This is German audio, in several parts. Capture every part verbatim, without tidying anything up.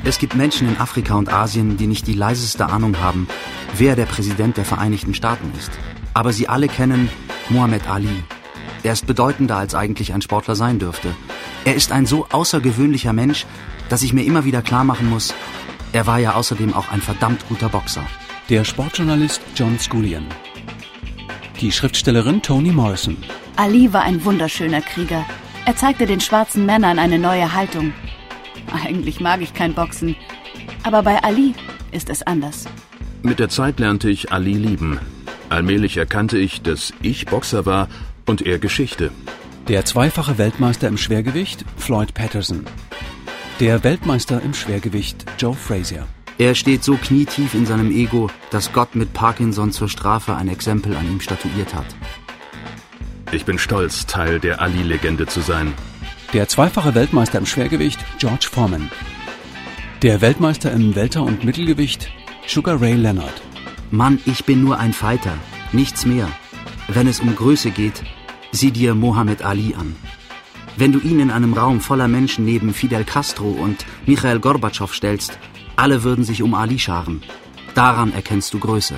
Es gibt Menschen in Afrika und Asien, die nicht die leiseste Ahnung haben, wer der Präsident der Vereinigten Staaten ist. Aber sie alle kennen Muhammad Ali. Er ist bedeutender, als eigentlich ein Sportler sein dürfte. Er ist ein so außergewöhnlicher Mensch, dass ich mir immer wieder klar machen muss, er war ja außerdem auch ein verdammt guter Boxer. Der Sportjournalist John Scullion. Die Schriftstellerin Toni Morrison. Ali war ein wunderschöner Krieger. Er zeigte den schwarzen Männern eine neue Haltung. Eigentlich mag ich kein Boxen, aber bei Ali ist es anders. Mit der Zeit lernte ich Ali lieben. Allmählich erkannte ich, dass ich Boxer war und er Geschichte. Der zweifache Weltmeister im Schwergewicht Floyd Patterson. Der Weltmeister im Schwergewicht Joe Frazier. Er steht so knietief in seinem Ego, dass Gott mit Parkinson zur Strafe ein Exempel an ihm statuiert hat. Ich bin stolz, Teil der Ali-Legende zu sein. Der zweifache Weltmeister im Schwergewicht George Foreman. Der Weltmeister im Welter- und Mittelgewicht Sugar Ray Leonard. Mann, ich bin nur ein Fighter, nichts mehr. Wenn es um Größe geht, sieh dir Muhammad Ali an. Wenn du ihn in einem Raum voller Menschen neben Fidel Castro und Michail Gorbatschow stellst, alle würden sich um Ali scharen. Daran erkennst du Größe.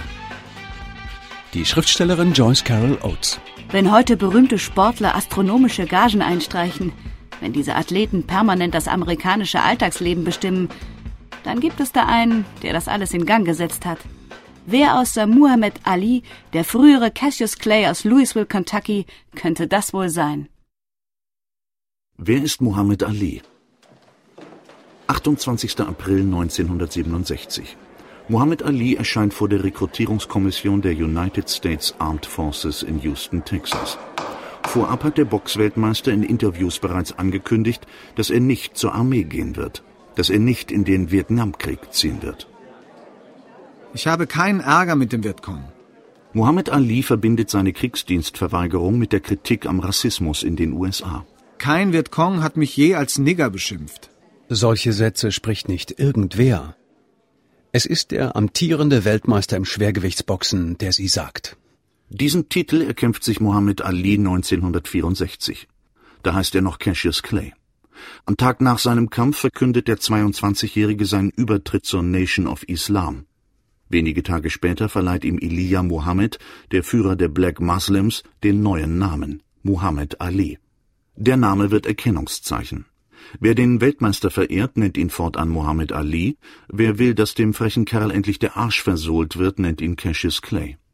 Die Schriftstellerin Joyce Carol Oates. Wenn heute berühmte Sportler astronomische Gagen einstreichen, wenn diese Athleten permanent das amerikanische Alltagsleben bestimmen, dann gibt es da einen, der das alles in Gang gesetzt hat. Wer außer Muhammad Ali, der frühere Cassius Clay aus Louisville, Kentucky, könnte das wohl sein? Wer ist Muhammad Ali? achtundzwanzigster April neunzehnhundertsiebenundsechzig. Muhammad Ali erscheint vor der Rekrutierungskommission der United States Armed Forces in Houston, Texas. Vorab hat der Boxweltmeister in Interviews bereits angekündigt, dass er nicht zur Armee gehen wird, dass er nicht in den Vietnamkrieg ziehen wird. Ich habe keinen Ärger mit dem Vietcong. Muhammad Ali verbindet seine Kriegsdienstverweigerung mit der Kritik am Rassismus in den U S A. Kein Vietcong hat mich je als Nigger beschimpft. Solche Sätze spricht nicht irgendwer. Es ist der amtierende Weltmeister im Schwergewichtsboxen, der sie sagt. Diesen Titel erkämpft sich Muhammad Ali neunzehnhundertvierundsechzig. Da heißt er noch Cassius Clay. Am Tag nach seinem Kampf verkündet der zweiundzwanzigjährige seinen Übertritt zur Nation of Islam. Wenige Tage später verleiht ihm Elijah Muhammad, der Führer der Black Muslims, den neuen Namen, Muhammad Ali. Der Name wird Erkennungszeichen. Wer den Weltmeister verehrt, nennt ihn fortan Muhammad Ali. Wer will, dass dem frechen Kerl endlich der Arsch versohlt wird, nennt ihn Cassius Clay.